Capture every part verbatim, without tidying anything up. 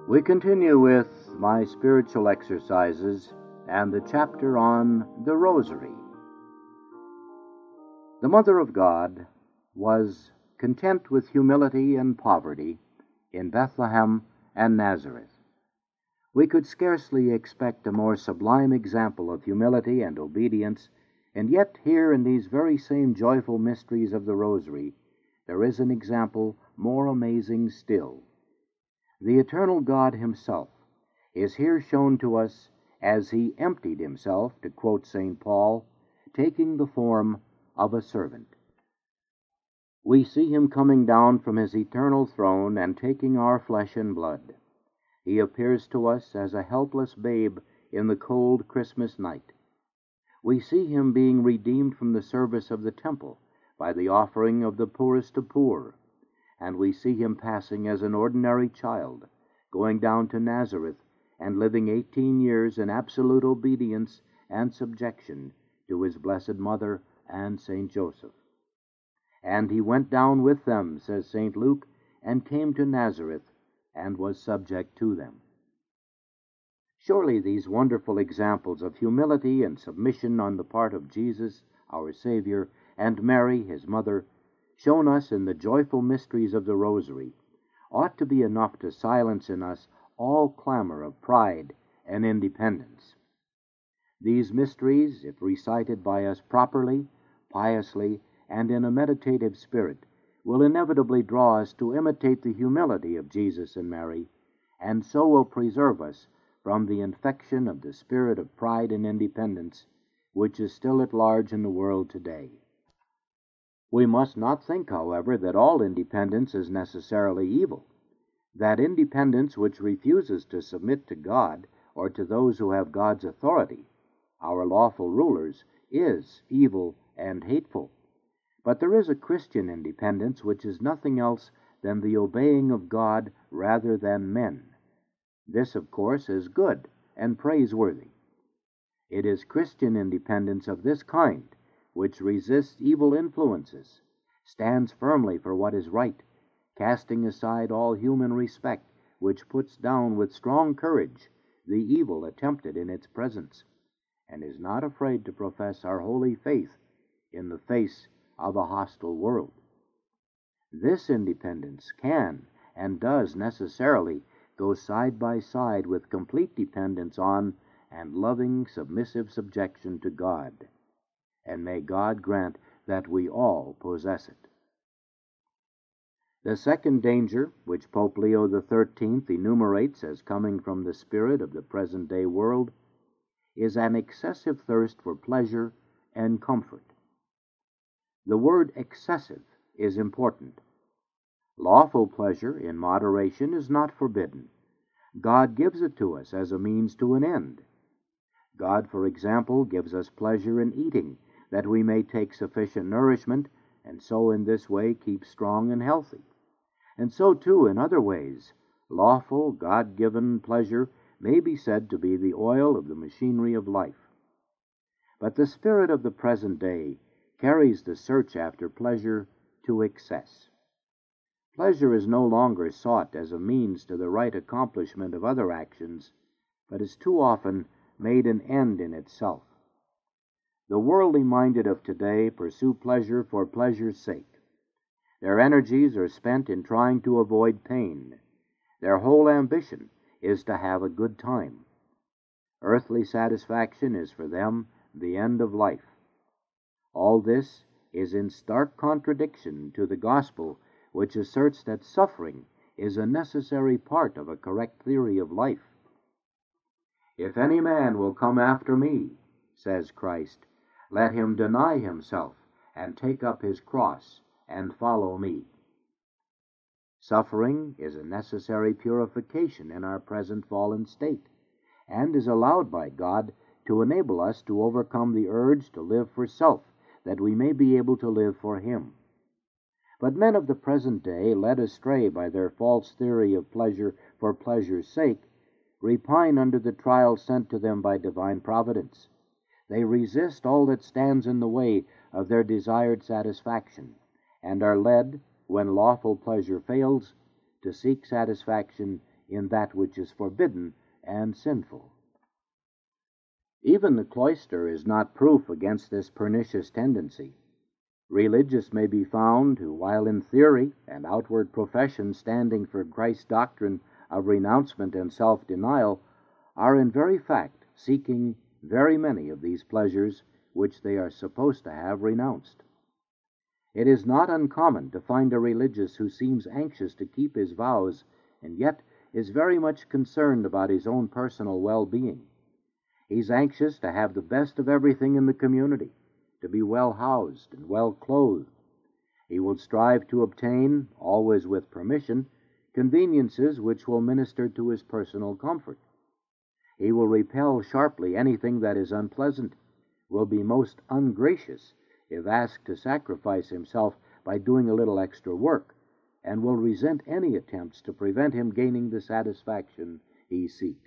We continue with my spiritual exercises and the chapter on the Rosary. The Mother of God was content with humility and poverty in Bethlehem and Nazareth. We could scarcely expect a more sublime example of humility and obedience, and yet here in these very same joyful mysteries of the Rosary, there is an example more amazing still. The eternal God himself is here shown to us as he emptied himself, to quote Saint Paul, taking the form of a servant. We see him coming down from his eternal throne and taking our flesh and blood. He appears to us as a helpless babe in the cold Christmas night. We see him being redeemed from the service of the temple by the offering of the poorest of poor, and we see him passing as an ordinary child, going down to Nazareth and living eighteen years in absolute obedience and subjection to his blessed mother and Saint Joseph. And he went down with them, says Saint Luke, and came to Nazareth and was subject to them. Surely these wonderful examples of humility and submission on the part of Jesus, our Savior, and Mary, his mother, shown us in the joyful mysteries of the Rosary, ought to be enough to silence in us all clamor of pride and independence. These mysteries, if recited by us properly, piously, and in a meditative spirit, will inevitably draw us to imitate the humility of Jesus and Mary, and so will preserve us from the infection of the spirit of pride and independence, which is still at large in the world today. We must not think, however, that all independence is necessarily evil. That independence which refuses to submit to God or to those who have God's authority, our lawful rulers, is evil and hateful. But there is a Christian independence which is nothing else than the obeying of God rather than men. This, of course, is good and praiseworthy. It is Christian independence of this kind which resists evil influences, stands firmly for what is right, casting aside all human respect, which puts down with strong courage the evil attempted in its presence, and is not afraid to profess our holy faith in the face of a hostile world. This independence can and does necessarily go side by side with complete dependence on and loving submissive subjection to God, and may God grant that we all possess it. The second danger, which Pope Leo the thirteenth enumerates as coming from the spirit of the present-day world, is an excessive thirst for pleasure and comfort. The word excessive is important. Lawful pleasure in moderation is not forbidden. God gives it to us as a means to an end. God, for example, gives us pleasure in eating, that we may take sufficient nourishment, and so in this way keep strong and healthy. And so, too, in other ways, lawful, God-given pleasure may be said to be the oil of the machinery of life. But the spirit of the present day carries the search after pleasure to excess. Pleasure is no longer sought as a means to the right accomplishment of other actions, but is too often made an end in itself. The worldly minded of today pursue pleasure for pleasure's sake. Their energies are spent in trying to avoid pain. Their whole ambition is to have a good time. Earthly satisfaction is for them the end of life. All this is in stark contradiction to the gospel, which asserts that suffering is a necessary part of a correct theory of life. If any man will come after me, says Christ, let him deny himself and take up his cross and follow me. Suffering is a necessary purification in our present fallen state, and is allowed by God to enable us to overcome the urge to live for self, that we may be able to live for him. But men of the present day, led astray by their false theory of pleasure for pleasure's sake, repine under the trials sent to them by divine providence. They resist all that stands in the way of their desired satisfaction, and are led, when lawful pleasure fails, to seek satisfaction in that which is forbidden and sinful. Even the cloister is not proof against this pernicious tendency. Religious may be found who, while in theory and outward profession standing for Christ's doctrine of renouncement and self-denial, are in very fact seeking very many of these pleasures which they are supposed to have renounced. It is not uncommon to find a religious who seems anxious to keep his vows and yet is very much concerned about his own personal well-being. He's anxious to have the best of everything in the community, to be well housed and well clothed. He will strive to obtain, always with permission, conveniences which will minister to his personal comfort. He will repel sharply anything that is unpleasant, will be most ungracious if asked to sacrifice himself by doing a little extra work, and will resent any attempts to prevent him gaining the satisfaction he seeks.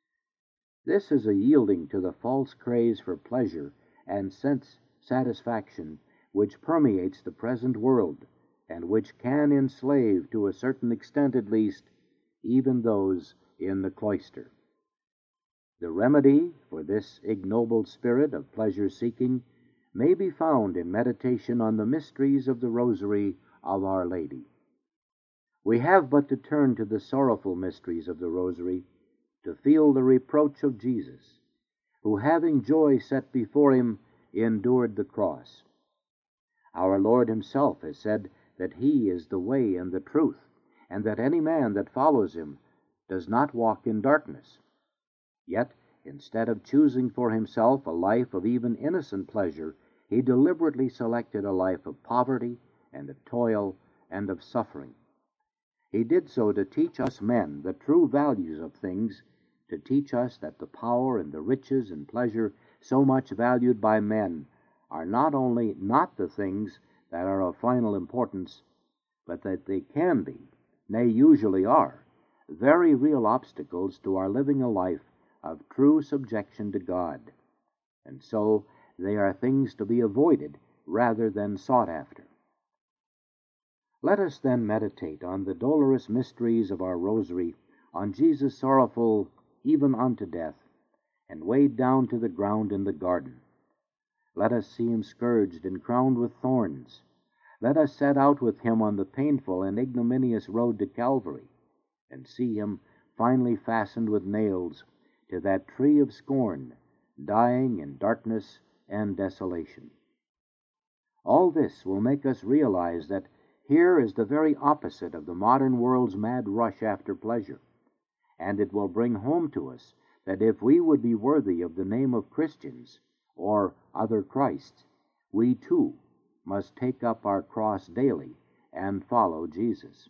This is a yielding to the false craze for pleasure and sense satisfaction which permeates the present world, and which can enslave, to a certain extent at least, even those in the cloister. The remedy for this ignoble spirit of pleasure-seeking may be found in meditation on the mysteries of the Rosary of Our Lady. We have but to turn to the sorrowful mysteries of the Rosary to feel the reproach of Jesus, who, having joy set before him, endured the cross. Our Lord himself has said that he is the way and the truth, and that any man that follows him does not walk in darkness. Yet, instead of choosing for himself a life of even innocent pleasure, he deliberately selected a life of poverty and of toil and of suffering. He did so to teach us men the true values of things, to teach us that the power and the riches and pleasure so much valued by men are not only not the things that are of final importance, but that they can be, nay, usually are, very real obstacles to our living a life of true subjection to God, and so they are things to be avoided rather than sought after. Let us then meditate on the dolorous mysteries of our Rosary, on Jesus sorrowful even unto death, and weighed down to the ground in the garden. Let us see him scourged and crowned with thorns. Let us set out with him on the painful and ignominious road to Calvary, and see him finally fastened with nails to that tree of scorn, dying in darkness and desolation. All this will make us realize that here is the very opposite of the modern world's mad rush after pleasure, and it will bring home to us that if we would be worthy of the name of Christians, or other Christs, we too must take up our cross daily and follow Jesus.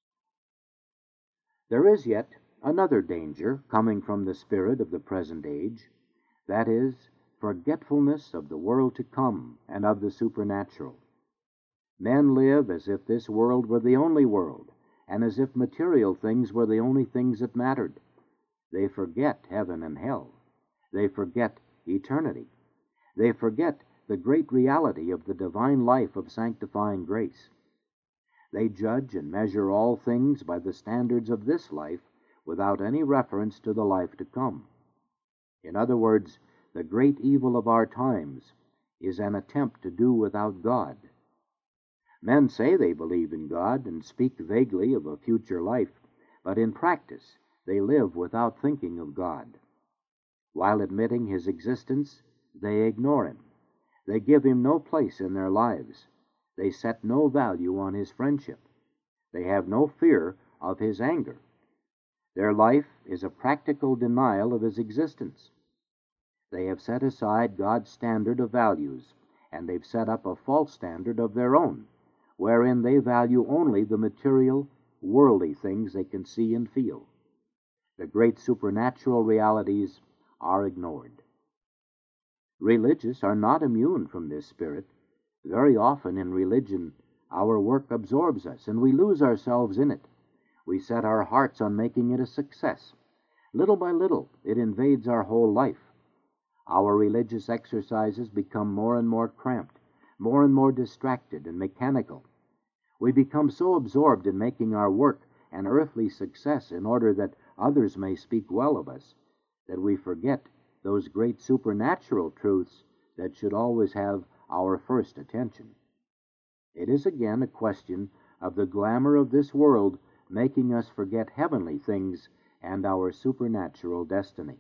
There is yet another danger coming from the spirit of the present age, that is, forgetfulness of the world to come and of the supernatural. Men live as if this world were the only world, and as if material things were the only things that mattered. They forget heaven and hell. They forget eternity. They forget the great reality of the divine life of sanctifying grace. They judge and measure all things by the standards of this life without any reference to the life to come. In other words, the great evil of our times is an attempt to do without God. Men say they believe in God and speak vaguely of a future life, but in practice they live without thinking of God. While admitting his existence, they ignore him. They give him no place in their lives. They set no value on his friendship. They have no fear of his anger. Their life is a practical denial of his existence. They have set aside God's standard of values, and they've set up a false standard of their own, wherein they value only the material, worldly things they can see and feel. The great supernatural realities are ignored. Religious are not immune from this spirit. Very often in religion, our work absorbs us, and we lose ourselves in it. We set our hearts on making it a success. Little by little, it invades our whole life. Our religious exercises become more and more cramped, more and more distracted and mechanical. We become so absorbed in making our work and earthly success in order that others may speak well of us, that we forget those great supernatural truths that should always have our first attention. It is again a question of the glamour of this world making us forget heavenly things and our supernatural destiny.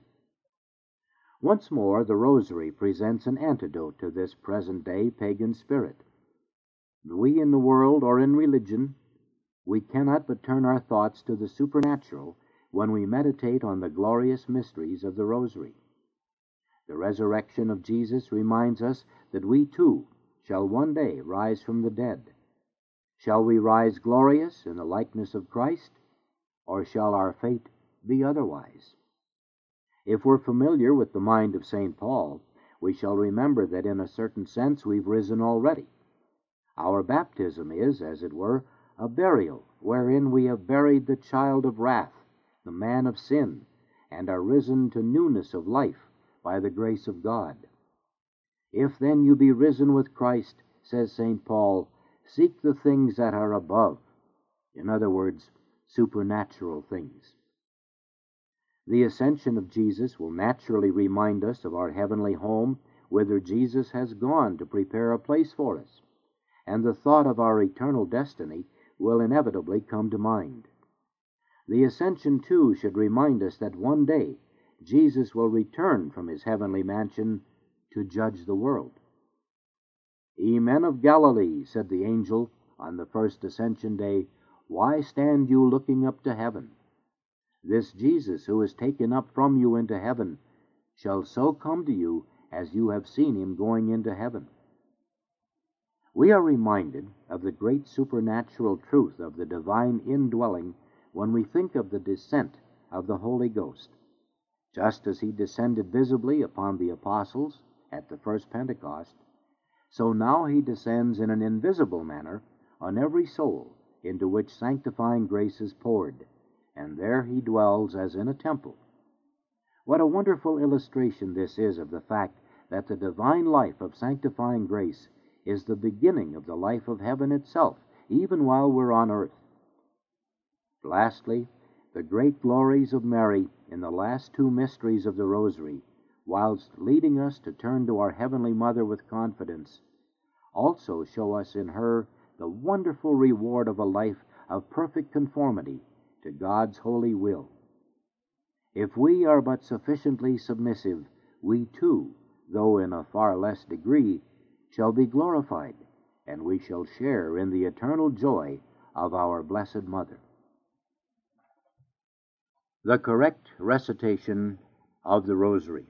Once more, the Rosary presents an antidote to this present-day pagan spirit. We in the world or in religion, we cannot but turn our thoughts to the supernatural when we meditate on the glorious mysteries of the Rosary. The resurrection of Jesus reminds us that we too shall one day rise from the dead. Shall we rise glorious in the likeness of Christ, or shall our fate be otherwise? If we're familiar with the mind of Saint Paul, we shall remember that in a certain sense we've risen already. Our baptism is, as it were, a burial wherein we have buried the child of wrath, the man of sin, and are risen to newness of life by the grace of God. If then you be risen with Christ, says Saint Paul, seek the things that are above. In other words, supernatural things. The ascension of Jesus will naturally remind us of our heavenly home, whither Jesus has gone to prepare a place for us, and the thought of our eternal destiny will inevitably come to mind. The ascension, too, should remind us that one day Jesus will return from his heavenly mansion to judge the world. Ye men of Galilee, said the angel on the first ascension day, why stand you looking up to heaven? This Jesus, who is taken up from you into heaven, shall so come to you as you have seen him going into heaven. We are reminded of the great supernatural truth of the divine indwelling when we think of the descent of the Holy Ghost. Just as he descended visibly upon the apostles at the first Pentecost, so now he descends in an invisible manner on every soul into which sanctifying grace is poured, and there he dwells as in a temple. What a wonderful illustration this is of the fact that the divine life of sanctifying grace is the beginning of the life of heaven itself, even while we're on earth. Lastly, the great glories of Mary in the last two mysteries of the Rosary, whilst leading us to turn to our Heavenly Mother with confidence, also show us in her the wonderful reward of a life of perfect conformity to God's holy will. If we are but sufficiently submissive, we too, though in a far less degree, shall be glorified, and we shall share in the eternal joy of our Blessed Mother. The correct recitation of the Rosary.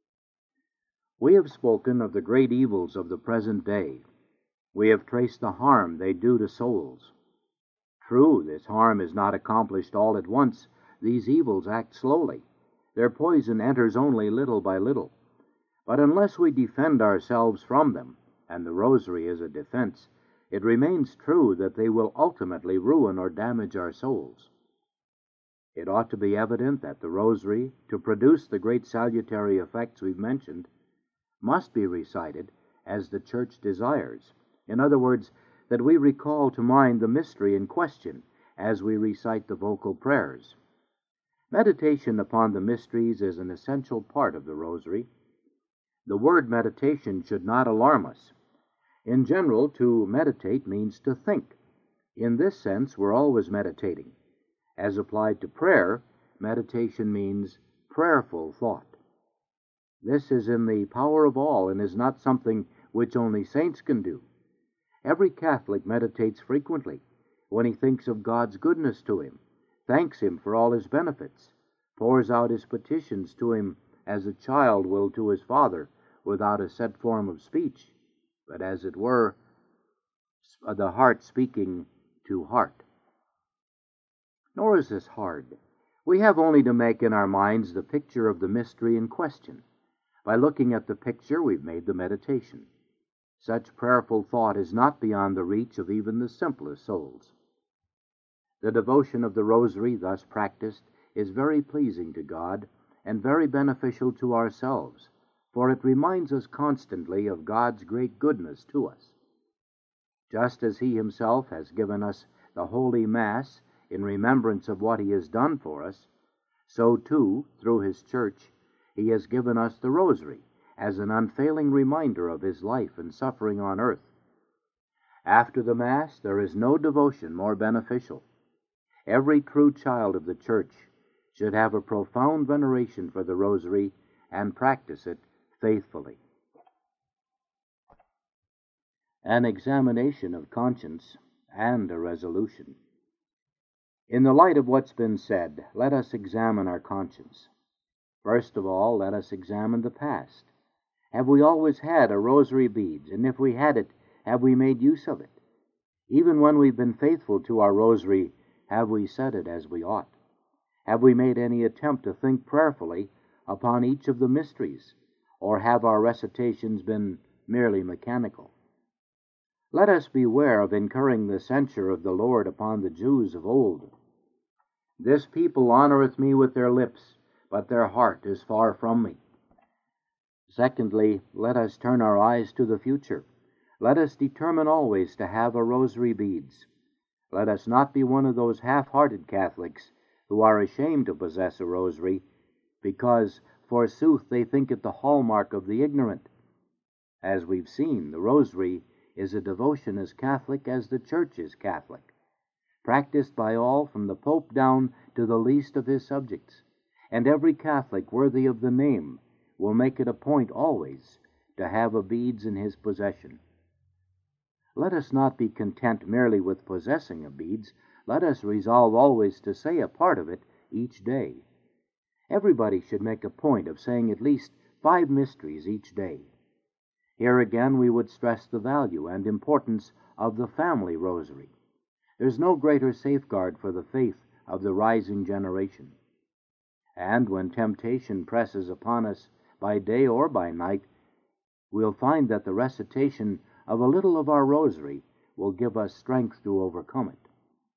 We have spoken of the great evils of the present day. We have traced the harm they do to souls. True, this harm is not accomplished all at once. These evils act slowly. Their poison enters only little by little. But unless we defend ourselves from them, and the Rosary is a defense, it remains true that they will ultimately ruin or damage our souls. It ought to be evident that the Rosary, to produce the great salutary effects we've mentioned, must be recited as the Church desires. In other words, that we recall to mind the mystery in question as we recite the vocal prayers. Meditation upon the mysteries is an essential part of the Rosary. The word meditation should not alarm us. In general, to meditate means to think. In this sense, we're always meditating. As applied to prayer, meditation means prayerful thought. This is in the power of all and is not something which only saints can do. Every Catholic meditates frequently when he thinks of God's goodness to him, thanks him for all his benefits, pours out his petitions to him as a child will to his father without a set form of speech, but as it were, the heart speaking to heart. Nor is this hard. We have only to make in our minds the picture of the mystery in question. By looking at the picture, we've made the meditation. Such prayerful thought is not beyond the reach of even the simplest souls. The devotion of the Rosary, thus practiced, is very pleasing to God and very beneficial to ourselves, for it reminds us constantly of God's great goodness to us. Just as He Himself has given us the Holy Mass in remembrance of what he has done for us, so too, through his church, he has given us the rosary as an unfailing reminder of his life and suffering on earth. After the Mass, there is no devotion more beneficial. Every true child of the Church should have a profound veneration for the rosary and practice it faithfully. An examination of conscience and a resolution. In the light of what's been said, let us examine our conscience. First of all, let us examine the past. Have we always had a rosary beads? And if we had it, have we made use of it? Even when we've been faithful to our rosary, have we said it as we ought? Have we made any attempt to think prayerfully upon each of the mysteries, or have our recitations been merely mechanical? Let us beware of incurring the censure of the Lord upon the Jews of old. This people honoreth me with their lips, but their heart is far from me. Secondly, let us turn our eyes to the future. Let us determine always to have a rosary beads. Let us not be one of those half-hearted Catholics who are ashamed to possess a rosary, because, forsooth, they think it the hallmark of the ignorant. As we've seen, the rosary is a devotion as Catholic as the Church is Catholic, practiced by all from the Pope down to the least of his subjects, and every Catholic worthy of the name will make it a point always to have a beads in his possession. Let us not be content merely with possessing a beads. Let us resolve always to say a part of it each day. Everybody should make a point of saying at least five mysteries each day. Here again we would stress the value and importance of the family rosary. There's no greater safeguard for the faith of the rising generation. And when temptation presses upon us by day or by night, we'll find that the recitation of a little of our rosary will give us strength to overcome it.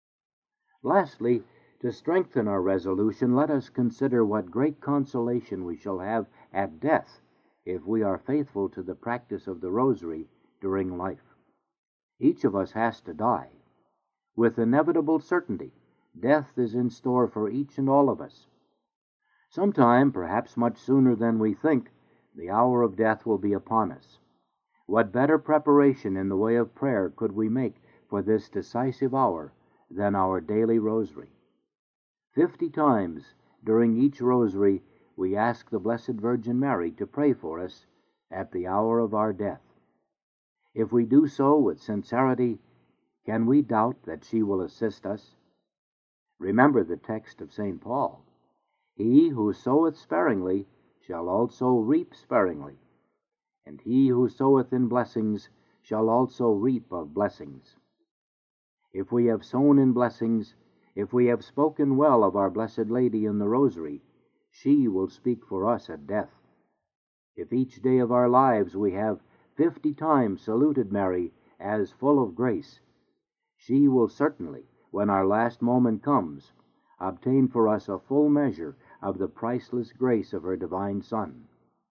Lastly, to strengthen our resolution, let us consider what great consolation we shall have at death if we are faithful to the practice of the rosary during life. Each of us has to die. With inevitable certainty, death is in store for each and all of us. Sometime, perhaps much sooner than we think, the hour of death will be upon us. What better preparation in the way of prayer could we make for this decisive hour than our daily rosary? Fifty times during each rosary we ask the Blessed Virgin Mary to pray for us at the hour of our death. If we do so with sincerity, can we doubt that she will assist us? Remember the text of Saint Paul. He who soweth sparingly shall also reap sparingly, and he who soweth in blessings shall also reap of blessings. If we have sown in blessings, if we have spoken well of our Blessed Lady in the Rosary, she will speak for us at death. If each day of our lives we have fifty times saluted Mary as full of grace, she will certainly, when our last moment comes, obtain for us a full measure of the priceless grace of her divine Son.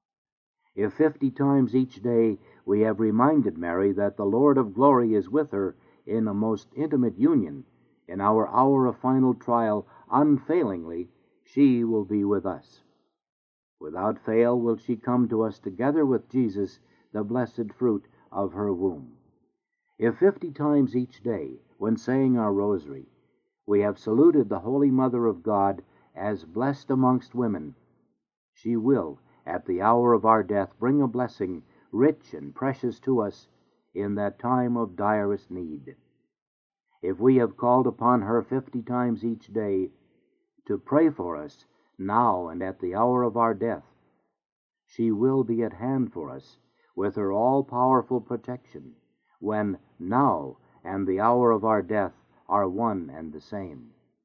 If fifty times each day we have reminded Mary that the Lord of glory is with her in a most intimate union, in our hour of final trial, unfailingly, she will be with us. Without fail will she come to us together with Jesus, the blessed fruit of her womb. If fifty times each day, when saying our rosary, we have saluted the Holy Mother of God as blessed amongst women, she will, at the hour of our death, bring a blessing rich and precious to us in that time of direst need. If we have called upon her fifty times each day to pray for us now and at the hour of our death, she will be at hand for us with her all-powerful protection, when now and the hour of our death are one and the same.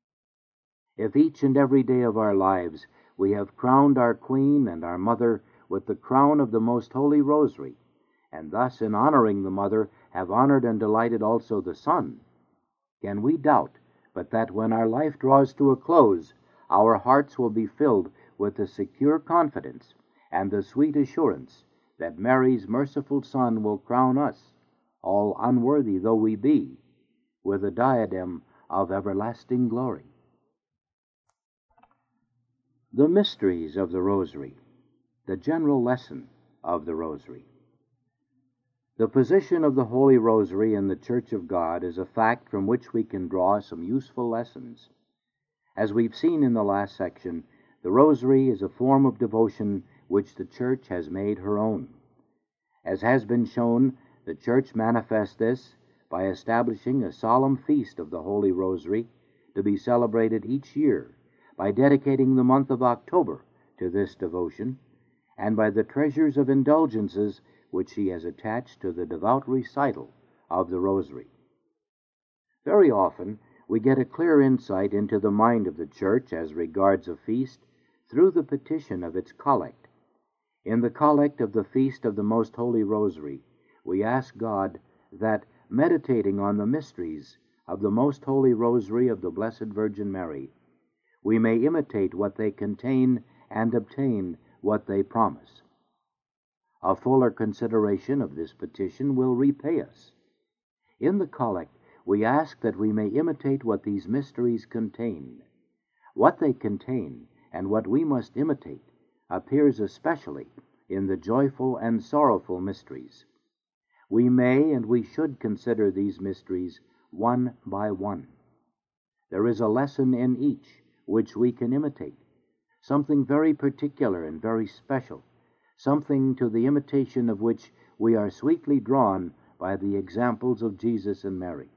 If each and every day of our lives we have crowned our Queen and our Mother with the crown of the Most Holy Rosary, and thus in honoring the Mother have honored and delighted also the Son, can we doubt but that when our life draws to a close, our hearts will be filled with the secure confidence and the sweet assurance that Mary's merciful Son will crown us, all unworthy though we be, with a diadem of everlasting glory. The mysteries of the Rosary, the general lesson of the Rosary. The position of the Holy Rosary in the Church of God is a fact from which we can draw some useful lessons. As we've seen in the last section, the Rosary is a form of devotion which the Church has made her own. As has been shown, the Church manifests this by establishing a solemn feast of the Holy Rosary to be celebrated each year, by dedicating the month of October to this devotion, and by the treasures of indulgences which she has attached to the devout recital of the Rosary. Very often we get a clear insight into the mind of the Church as regards a feast through the petition of its collect. In the collect of the Feast of the Most Holy Rosary, we ask God that, meditating on the mysteries of the Most Holy Rosary of the Blessed Virgin Mary, we may imitate what they contain and obtain what they promise. A fuller consideration of this petition will repay us. In the collect, we ask that we may imitate what these mysteries contain. What they contain and what we must imitate appears especially in the joyful and sorrowful mysteries. We may and we should consider these mysteries one by one. There is a lesson in each which we can imitate, something very particular and very special, something to the imitation of which we are sweetly drawn by the examples of Jesus and Mary.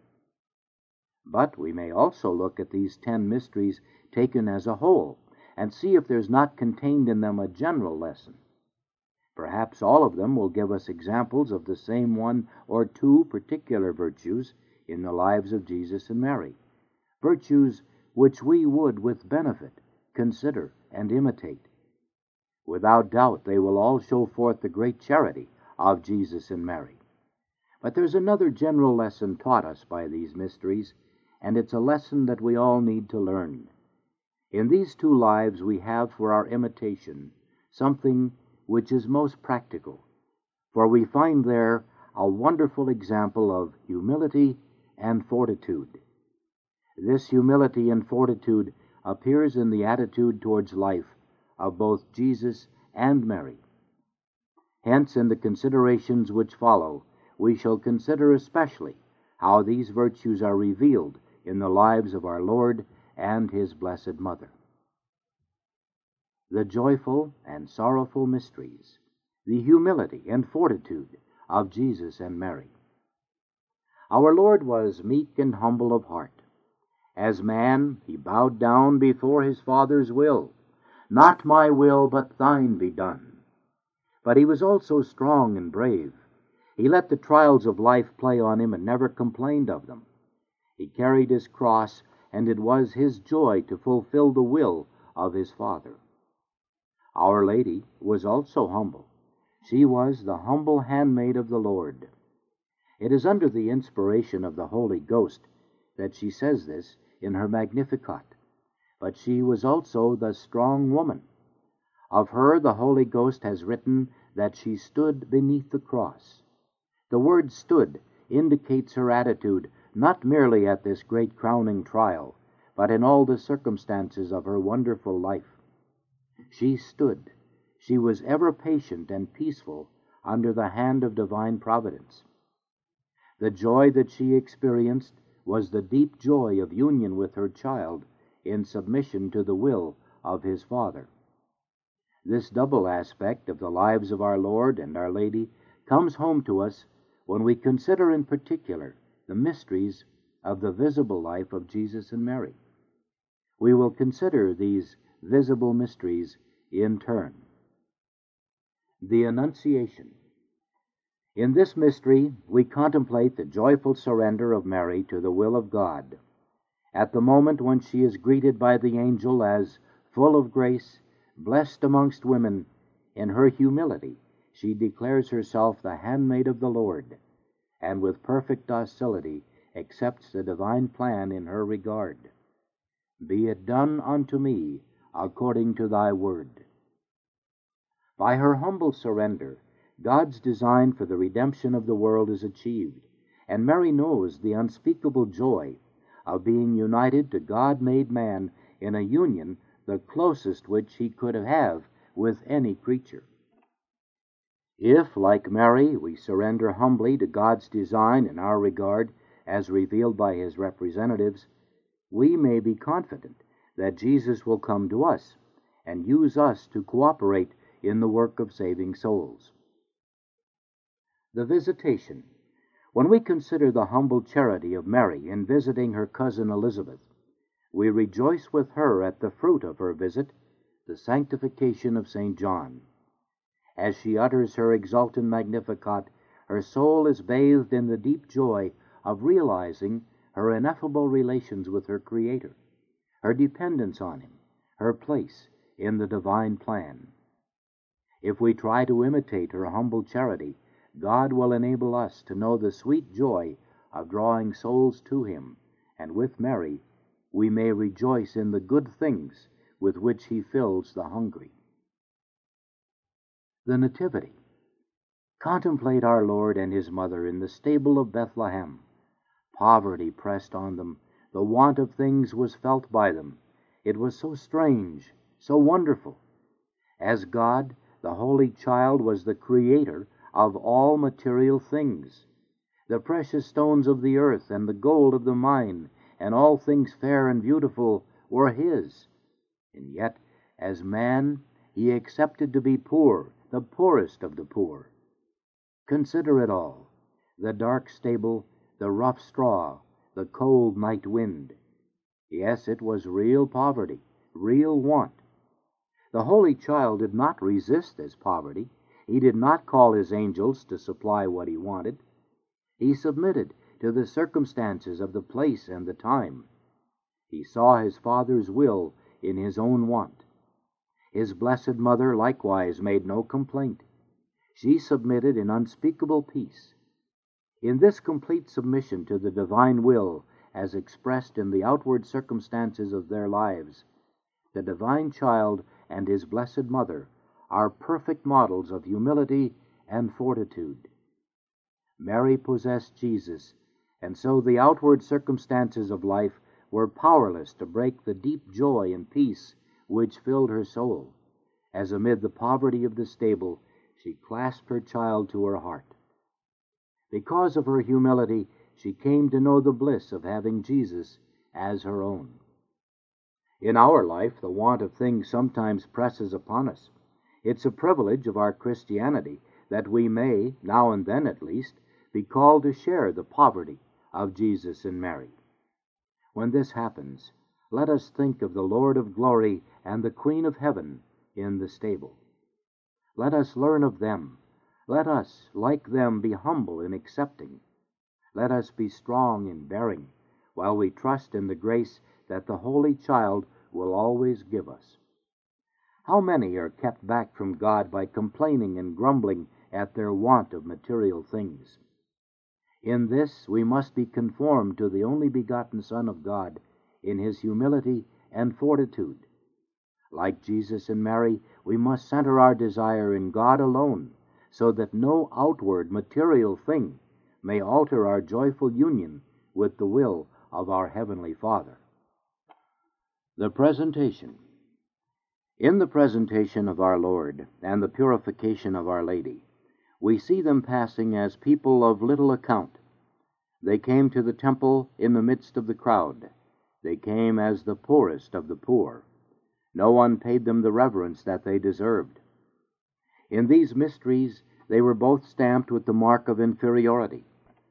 But we may also look at these ten mysteries taken as a whole and see if there's not contained in them a general lesson. Perhaps all of them will give us examples of the same one or two particular virtues in the lives of Jesus and Mary, virtues which we would with benefit consider and imitate. Without doubt they will all show forth the great charity of Jesus and Mary. But there's another general lesson taught us by these mysteries, and it's a lesson that we all need to learn. In these two lives we have for our imitation something which is most practical, for we find there a wonderful example of humility and fortitude. This humility and fortitude appears in the attitude towards life of both Jesus and Mary. Hence, in the considerations which follow, we shall consider especially how these virtues are revealed in the lives of our Lord and His Blessed Mother. The joyful and sorrowful mysteries, the humility and fortitude of Jesus and Mary. Our Lord was meek and humble of heart. As man, he bowed down before his Father's will. Not my will, but thine be done. But he was also strong and brave. He let the trials of life play on him and never complained of them. He carried his cross, and it was his joy to fulfill the will of his Father. Our Lady was also humble. She was the humble handmaid of the Lord. It is under the inspiration of the Holy Ghost that she says this in her Magnificat. But she was also the strong woman. Of her the Holy Ghost has written that she stood beneath the cross. The word stood indicates her attitude not merely at this great crowning trial, but in all the circumstances of her wonderful life. She stood. She was ever patient and peaceful under the hand of divine providence. The joy that she experienced was the deep joy of union with her child in submission to the will of his Father. This double aspect of the lives of our Lord and Our Lady comes home to us when we consider in particular the mysteries of the visible life of Jesus and Mary. We will consider these visible mysteries in turn. The Annunciation. In this mystery, we contemplate the joyful surrender of Mary to the will of God. At the moment when she is greeted by the angel as full of grace, blessed amongst women, in her humility she declares herself the handmaid of the Lord, and with perfect docility accepts the divine plan in her regard. Be it done unto me according to thy word. By her humble surrender, God's design for the redemption of the world is achieved, and Mary knows the unspeakable joy of being united to God made man in a union the closest which he could have with any creature. If, like Mary, we surrender humbly to God's design in our regard as revealed by his representatives, we may be confident that Jesus will come to us and use us to cooperate in the work of saving souls. The visitation. When we consider the humble charity of Mary in visiting her cousin Elizabeth, we rejoice with her at the fruit of her visit, the sanctification of Saint John. As she utters her exultant Magnificat, her soul is bathed in the deep joy of realizing her ineffable relations with her Creator, her dependence on him, her place in the divine plan. If we try to imitate her humble charity, God will enable us to know the sweet joy of drawing souls to him, and with Mary we may rejoice in the good things with which he fills the hungry. The Nativity. Contemplate our Lord and his mother in the stable of Bethlehem. Poverty pressed on them. The want of things was felt by them. It was so strange, so wonderful. As God, the Holy Child was the creator of all material things. The precious stones of the earth and the gold of the mine and all things fair and beautiful were his. And yet, as man, he accepted to be poor, the poorest of the poor. Consider it all: the dark stable, the rough straw, the cold night wind. Yes, it was real poverty, real want. The Holy Child did not resist this poverty. He did not call his angels to supply what he wanted. He submitted to the circumstances of the place and the time. He saw his Father's will in his own want. His blessed mother likewise made no complaint. She submitted in unspeakable peace. In this complete submission to the divine will, as expressed in the outward circumstances of their lives, the divine child and his blessed mother are perfect models of humility and fortitude. Mary possessed Jesus, and so the outward circumstances of life were powerless to break the deep joy and peace which filled her soul, as amid the poverty of the stable she clasped her child to her heart. Because of her humility, she came to know the bliss of having Jesus as her own. In our life, the want of things sometimes presses upon us. It's a privilege of our Christianity that we may, now and then at least, be called to share the poverty of Jesus and Mary. When this happens, let us think of the Lord of glory and the Queen of heaven in the stable. Let us learn of them. Let us, like them, be humble in accepting. Let us be strong in bearing, while we trust in the grace that the Holy Child will always give us. How many are kept back from God by complaining and grumbling at their want of material things? In this we must be conformed to the only begotten Son of God in his humility and fortitude. Like Jesus and Mary, we must center our desire in God alone, so that no outward material thing may alter our joyful union with the will of our Heavenly Father. The Presentation. In the presentation of our Lord and the purification of Our Lady, we see them passing as people of little account. They came to the temple in the midst of the crowd. They came as the poorest of the poor. No one paid them the reverence that they deserved. In these mysteries, they were both stamped with the mark of inferiority.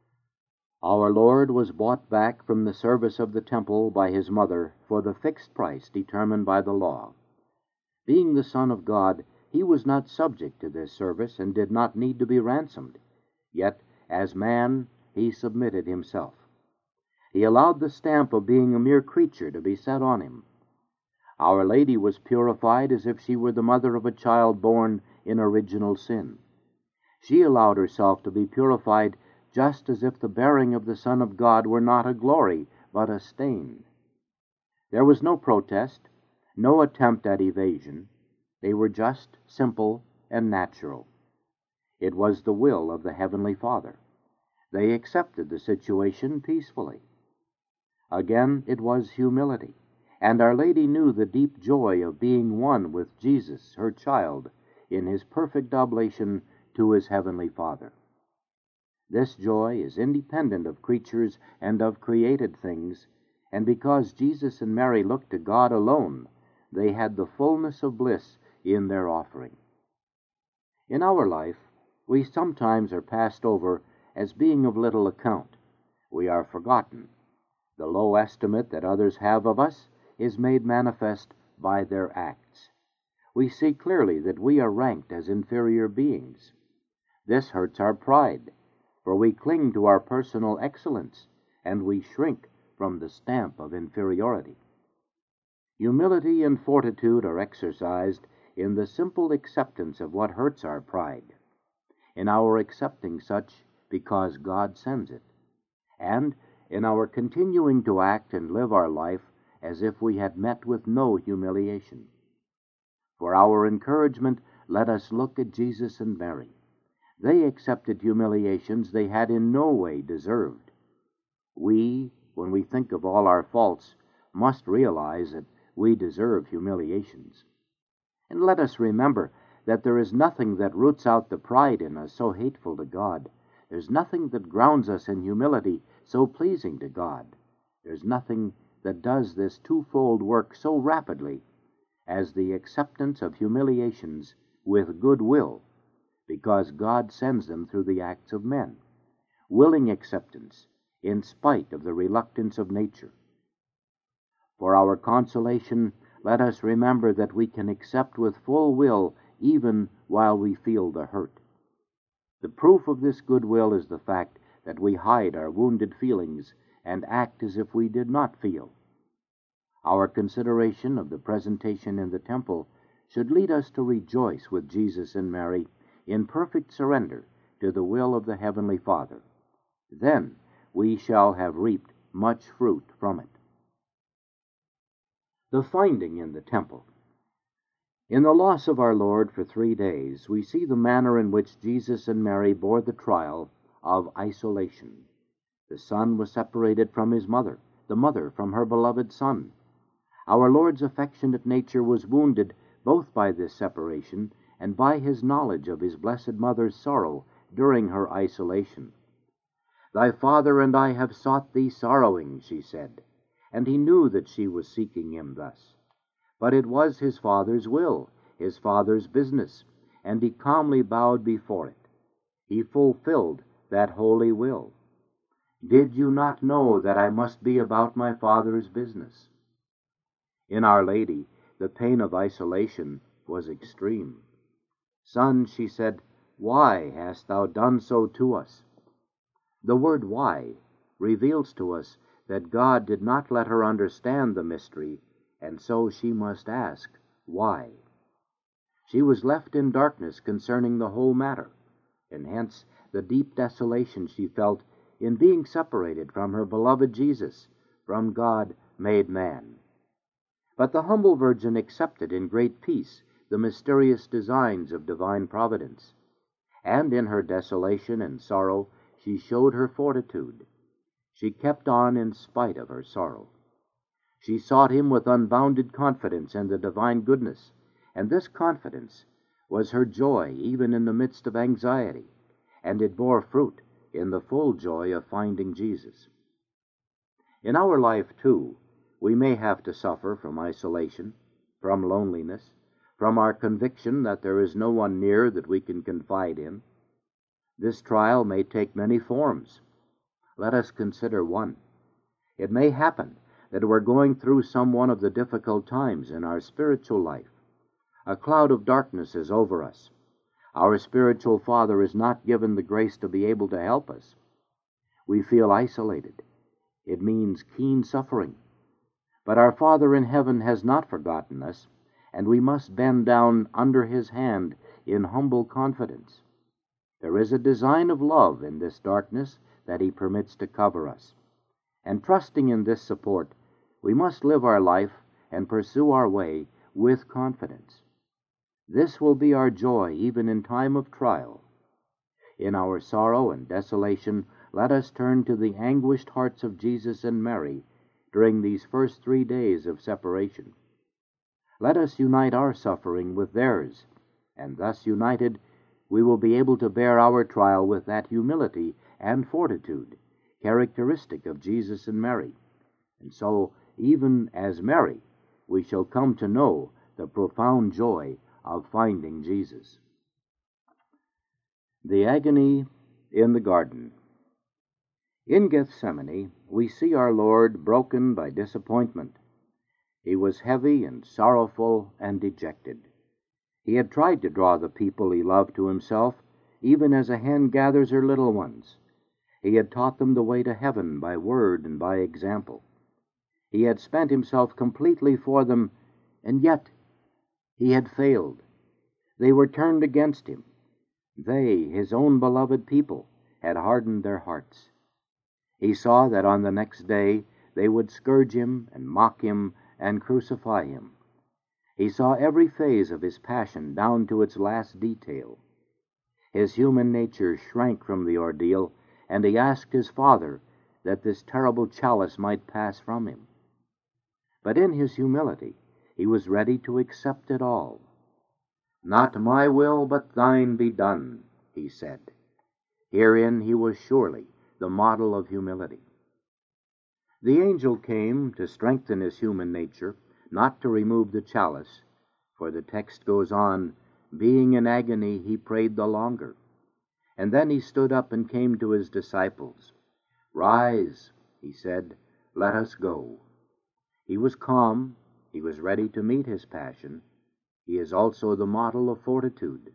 Our Lord was bought back from the service of the temple by his mother for the fixed price determined by the law. Being the Son of God, he was not subject to this service and did not need to be ransomed. Yet, as man, he submitted himself. He allowed the stamp of being a mere creature to be set on him. Our Lady was purified as if she were the mother of a child born in original sin. She allowed herself to be purified just as if the bearing of the Son of God were not a glory, but a stain. There was no protest, no attempt at evasion. They were just, simple, and natural. It was the will of the Heavenly Father. They accepted the situation peacefully. Again, it was humility, and Our Lady knew the deep joy of being one with Jesus, her child, in his perfect oblation to his heavenly Father. This joy is independent of creatures and of created things, and because Jesus and Mary looked to God alone, they had the fullness of bliss in their offering. In our life, we sometimes are passed over as being of little account. We are forgotten. The low estimate that others have of us is made manifest by their acts. We see clearly that we are ranked as inferior beings. This hurts our pride, for we cling to our personal excellence, and we shrink from the stamp of inferiority. Humility and fortitude are exercised in the simple acceptance of what hurts our pride, in our accepting such because God sends it, and in our continuing to act and live our life as if we had met with no humiliation. For our encouragement, let us look at Jesus and Mary. They accepted humiliations they had in no way deserved. We, when we think of all our faults, must realize that we deserve humiliations. And let us remember that there is nothing that roots out the pride in us so hateful to God. There's nothing that grounds us in humility so pleasing to God. There's nothing that does this twofold work so rapidly as the acceptance of humiliations with good will, because God sends them through the acts of men. Willing acceptance, in spite of the reluctance of nature. For our consolation, let us remember that we can accept with full will even while we feel the hurt. The proof of this goodwill is the fact that we hide our wounded feelings and act as if we did not feel. Our consideration of the presentation in the temple should lead us to rejoice with Jesus and Mary in perfect surrender to the will of the Heavenly Father. Then we shall have reaped much fruit from it. The finding in the temple. In the loss of our Lord for three days, we see the manner in which Jesus and Mary bore the trial of isolation. The Son was separated from his mother, the mother from her beloved Son. Our Lord's affectionate nature was wounded both by this separation and by his knowledge of his blessed mother's sorrow during her isolation. "Thy father and I have sought thee sorrowing," she said, and he knew that she was seeking him thus. But it was his Father's will, his Father's business, and he calmly bowed before it. He fulfilled that holy will. "Did you not know that I must be about my Father's business?" In Our Lady, the pain of isolation was extreme. "Son," she said, "why hast thou done so to us?" The word "why" reveals to us that God did not let her understand the mystery, and so she must ask, why? She was left in darkness concerning the whole matter, and hence the deep desolation she felt in being separated from her beloved Jesus, from God made man. But the humble virgin accepted in great peace the mysterious designs of divine providence, and in her desolation and sorrow she showed her fortitude. She kept on in spite of her sorrow. She sought him with unbounded confidence in the divine goodness, and this confidence was her joy even in the midst of anxiety, and it bore fruit in the full joy of finding Jesus. In our life, too, we may have to suffer from isolation, from loneliness, from our conviction that there is no one near that we can confide in. This trial may take many forms. Let us consider one. It may happen that we're going through some one of the difficult times in our spiritual life. A cloud of darkness is over us. Our spiritual father is not given the grace to be able to help us. We feel isolated. It means keen suffering. But our Father in heaven has not forgotten us, and we must bend down under his hand in humble confidence. There is a design of love in this darkness that he permits to cover us. And trusting in this support, we must live our life and pursue our way with confidence. This will be our joy even in time of trial. In our sorrow and desolation, let us turn to the anguished hearts of Jesus and Mary during these first three days of separation. Let us unite our suffering with theirs, and thus united we will be able to bear our trial with that humility and fortitude characteristic of Jesus and Mary. And so, even as Mary, we shall come to know the profound joy of finding Jesus. The agony in the garden. In Gethsemane, we see our Lord broken by disappointment. He was heavy and sorrowful and dejected. He had tried to draw the people he loved to himself, even as a hen gathers her little ones. He had taught them the way to heaven by word and by example. He had spent himself completely for them, and yet he had failed. They were turned against him. They, his own beloved people, had hardened their hearts. He saw that on the next day they would scourge him and mock him and crucify him. He saw every phase of his passion down to its last detail. His human nature shrank from the ordeal, and he asked his Father that this terrible chalice might pass from him. But in his humility, he was ready to accept it all. "Not my will, but thine be done," he said. Herein he was surely the model of humility. The angel came to strengthen his human nature, not to remove the chalice, for the text goes on, being in agony, he prayed the longer. And then he stood up and came to his disciples. "Rise," he said, "let us go." He was calm. He was ready to meet his passion. He is also the model of fortitude.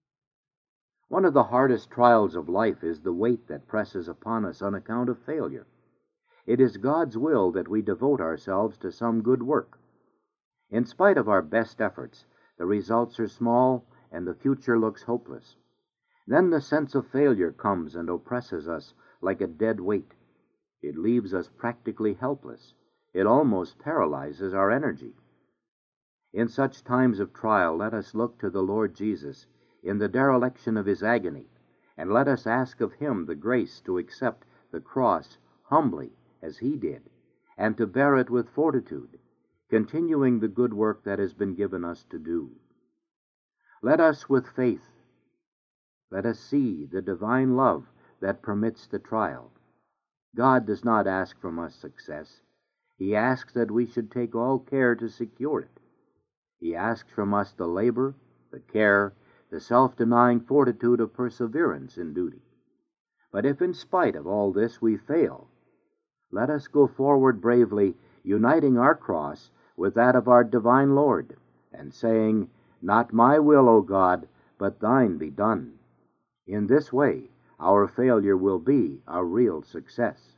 One of the hardest trials of life is the weight that presses upon us on account of failure. It is God's will that we devote ourselves to some good work. In spite of our best efforts, the results are small and the future looks hopeless. Then the sense of failure comes and oppresses us like a dead weight. It leaves us practically helpless. It almost paralyzes our energy. In such times of trial, let us look to the Lord Jesus in the dereliction of his agony, and let us ask of him the grace to accept the cross humbly as he did, and to bear it with fortitude, continuing the good work that has been given us to do. Let us with faith, let us see the divine love that permits the trial. God does not ask from us success. He asks that we should take all care to secure it. He asks from us the labor, the care, the self-denying fortitude of perseverance in duty. But if in spite of all this we fail, let us go forward bravely, uniting our cross with that of our divine Lord, and saying, "Not my will, O God, but thine be done." In this way, our failure will be a real success.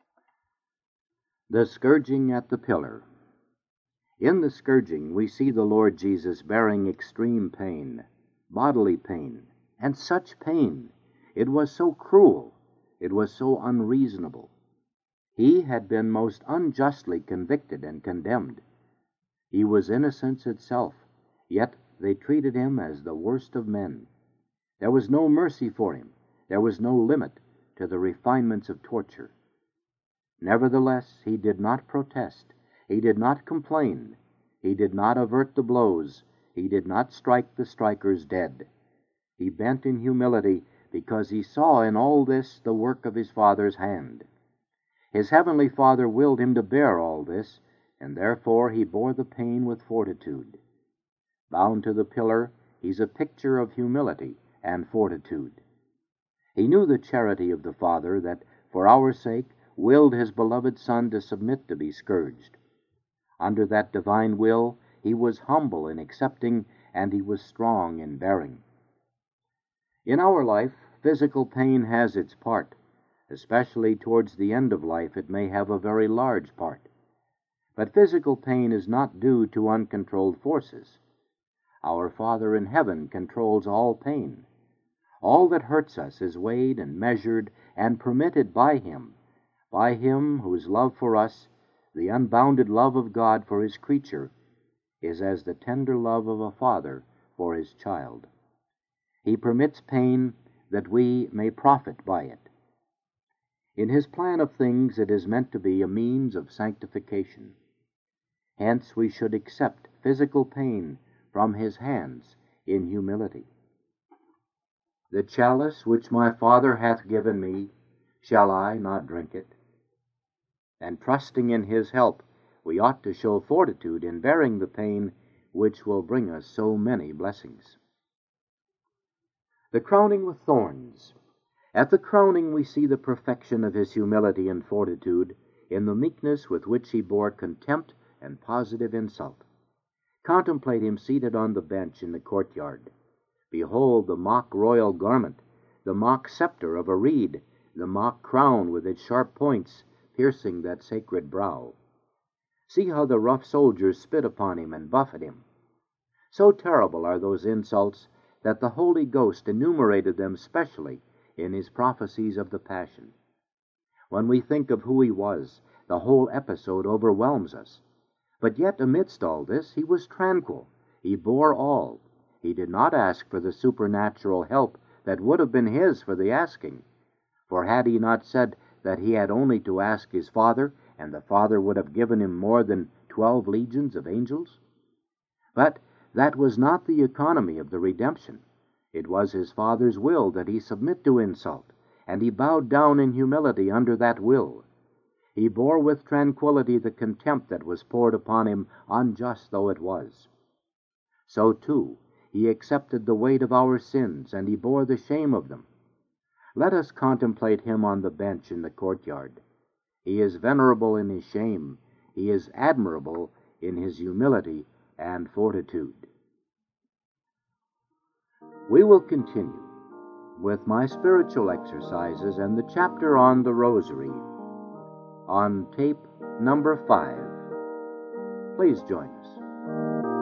The scourging at the pillar. In the scourging, we see the Lord Jesus bearing extreme pain, bodily pain, and such pain. It was so cruel. It was so unreasonable. He had been most unjustly convicted and condemned. He was innocence itself, yet they treated him as the worst of men. There was no mercy for him. There was no limit to the refinements of torture. Nevertheless, he did not protest. He did not complain. He did not avert the blows. He did not strike the strikers dead. He bent in humility because he saw in all this the work of his Father's hand. His heavenly Father willed him to bear all this, and therefore he bore the pain with fortitude. Bound to the pillar, he's a picture of humility and fortitude. He knew the charity of the Father that, for our sake, willed his beloved Son to submit to be scourged. Under that divine will, he was humble in accepting, and he was strong in bearing. In our life, physical pain has its part. Especially towards the end of life, it may have a very large part. But physical pain is not due to uncontrolled forces. Our Father in heaven controls all pain. All that hurts us is weighed and measured and permitted by him, by him whose love for us, the unbounded love of God for his creature, is as the tender love of a father for his child. He permits pain that we may profit by it. In his plan of things it is meant to be a means of sanctification. Hence we should accept physical pain from his hands in humility. The chalice which my Father hath given me, shall I not drink it? And trusting in his help, we ought to show fortitude in bearing the pain which will bring us so many blessings. The crowning with thorns. At the crowning we see the perfection of his humility and fortitude in the meekness with which he bore contempt and positive insult. Contemplate him seated on the bench in the courtyard. Behold the mock royal garment, the mock scepter of a reed, the mock crown with its sharp points piercing that sacred brow. See how the rough soldiers spit upon him and buffet him. So terrible are those insults that the Holy Ghost enumerated them specially in his prophecies of the Passion. When we think of who he was, the whole episode overwhelms us. But yet amidst all this he was tranquil. He bore all. He did not ask for the supernatural help that would have been his for the asking. For had he not said that he had only to ask his Father, and the Father would have given him more than twelve legions of angels? But that was not the economy of the redemption. It was his Father's will that he submit to insult, and he bowed down in humility under that will. He bore with tranquility the contempt that was poured upon him, unjust though it was. So, too, he accepted the weight of our sins, and he bore the shame of them. Let us contemplate him on the bench in the courtyard. He is venerable in his shame. He is admirable in his humility and fortitude. We will continue with my spiritual exercises and the chapter on the Rosary on tape number five. Please join us.